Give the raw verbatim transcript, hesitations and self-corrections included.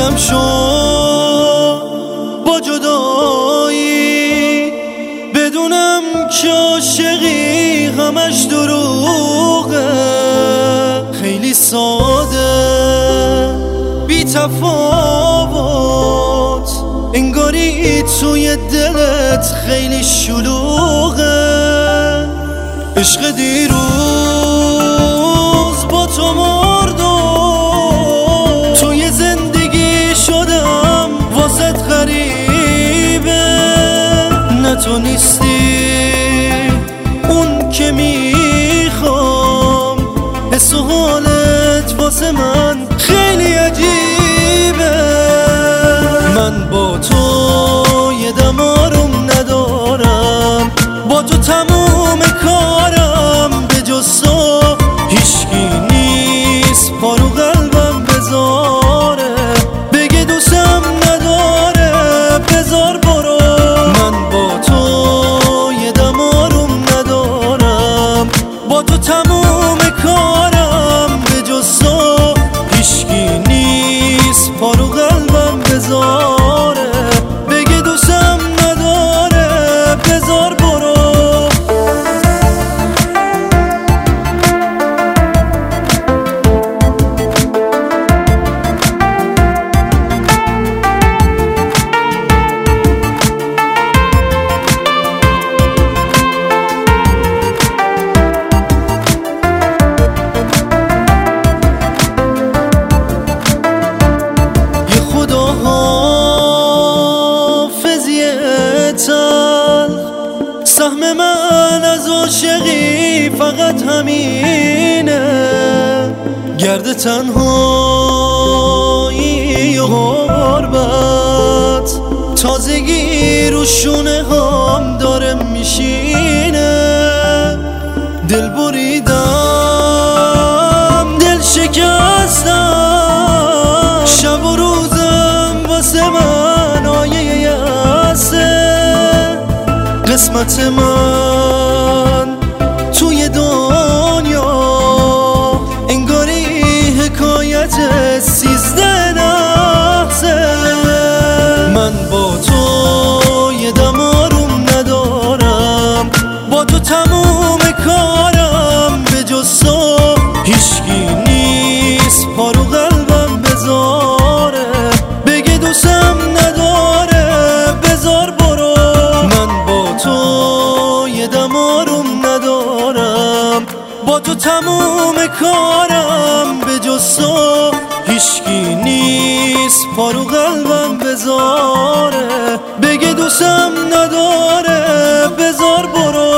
تمومم شد با جدایی، بدونم که عاشقی همش دروغه. خیلی ساده بی تفاوت، انگاری توی دلت خیلی شلوغه. عشق دیروز با تو مردم، توی زندگی شدم واسط غریبه. نه تو نیستی اون که میخوام، حس و حالت واسه من خیلی عجیبه. من با تو یه دم آروم ندارم، با تو تموم کارم، به جز تو هیچکی نیست پارو قلبم بذاره. بگه دوستم نداره بذار برو. من با تو یه دم آروم ندارم، با تو تموم کارم، به جز تو هیچکی نیست پارو قلبم بذاره. بگه دوستم نداره بذار برو. سهم من از عاشقی فقط همینه، گرد تنهایی و غربت، تازگی رو شونه هم داره میشینه. دل بریدم دل شکستم، شب و روزم واسه من آیه یأسه. قسمت من توی دنیا انگاری حکایت سیزده لحظه. من با تو یه دم آروم ندارم، با تو تموم کارم، به جز تو هیچکی نیست پارو قلبم بذاره. بگه دوستم نداره بذار برو. من با تو یه دم آروم ندارم، با تو تموم کارم، به جز تو هیچکی نیست پارو قلبم بذاره. بگه دوستم نداره بذار برو.